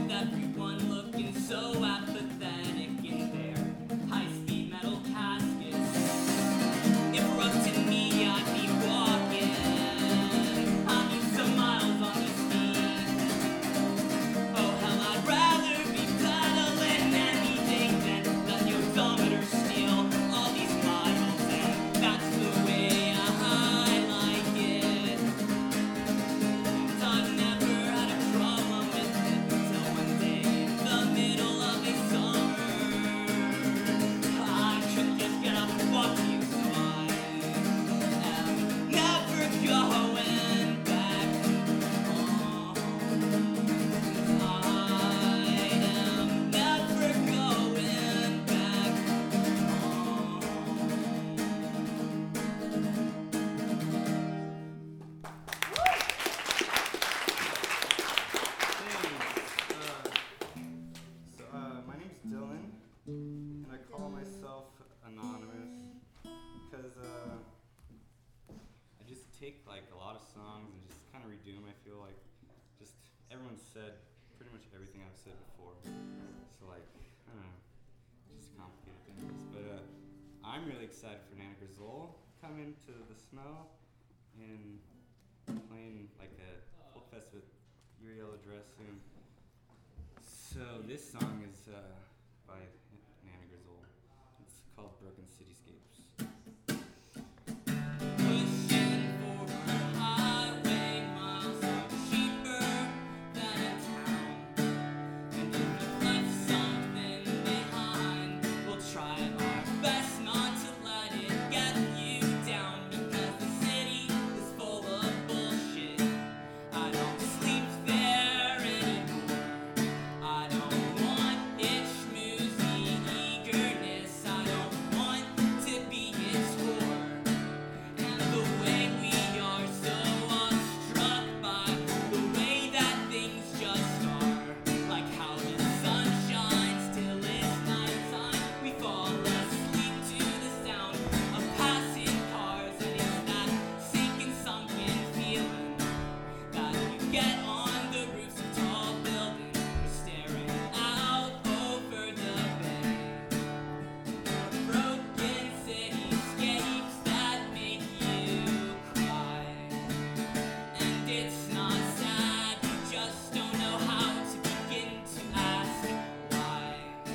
with everyone looking so apathetic in their high-speed metal caskets. If it were up to me, I'd be walking 100 miles on these feet. Oh hell, I'd rather be pedaling any day than let the odometer steal all these miles, and that's the way I like it. And I've never had a problem with it till one day in the middle of a summer I couldn't just get up and walk to you, so I am never going back home. I am never going back home. My name's Dylan, and I call myself anonymous because I just take like a lot of songs and just kind of redo them. I feel like just everyone said pretty much everything I've said before, so like I don't know, just complicated things. But I'm really excited for Nana Grizzle coming to the Snow and playing like a folk fest with Your Yellow Dress soon. So this song is by Nana Grizzle. It's called Broken Cityscapes. Pushing forward highway miles are cheaper than a town. And if you've left something behind, we'll try our best not to let it get you down, because the city is full of bullshit. I don't sleep there anymore. I don't want its schmoozy eagerness. I don't want to be its whore. And the way we are so awestruck by the way that things just are, like how the sun shines till it's nighttime. We fall asleep to the sound of passing cars, and it's that sinking, sunken feeling that you get on the roofs of tall buildings. You're staring out over the bay. Broken cityscapes that make you cry. And it's not sad, you just don't know how to begin to ask why.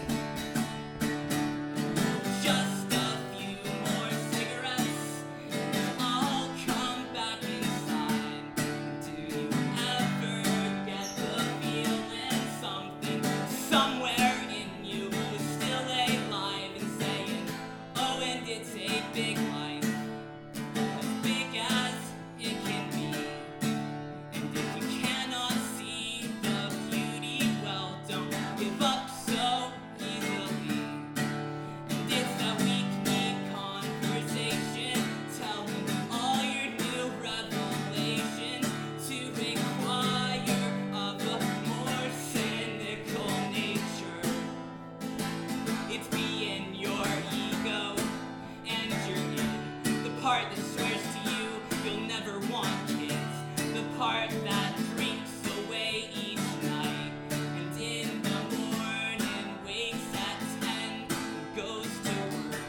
Just a few more cigarettes, I'll come back inside. Do you ever get the feeling something somewhere in you is still alive and saying, oh, and it's a big life, as big as it can be. And if you cannot see the beauty, well, don't give up so easily. And it's that weak-kneed conversation, telling all your new revelations to inquire of a more cynical nature. It's being your ego, and you're in the part that swears to you you'll never want kids, the part that drinks away each night, and in the morning wakes at 10 and goes to work.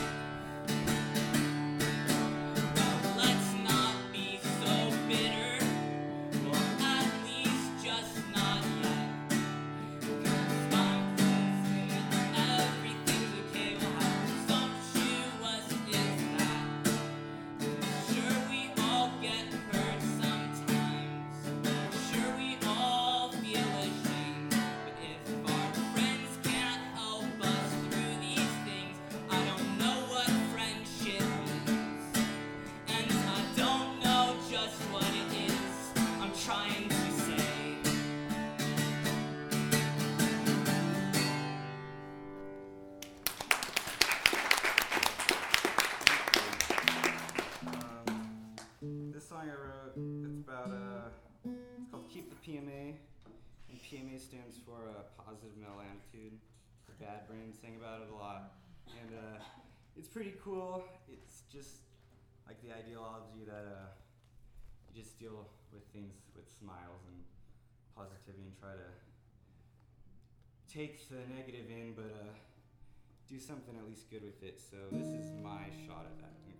Well, let's not be so bitter, well, at least just not yet. Cause I'm thinking everything's okay, well, how presumptuous is that? Sure, we all get hurt sometimes. Sure, we all feel ashamed. But if our friends can't help us through these things, I don't know what friendship means. And I don't know just what it is I'm trying to say. This song I wrote, it's about it's called Keep the PMA, and PMA stands for Positive Mental Attitude. The Bad Brains sing about it a lot, and it's pretty cool. It's just like the ideology that you just deal with things with smiles and positivity and try to take the negative in, but do something at least good with it. So this is my shot at that.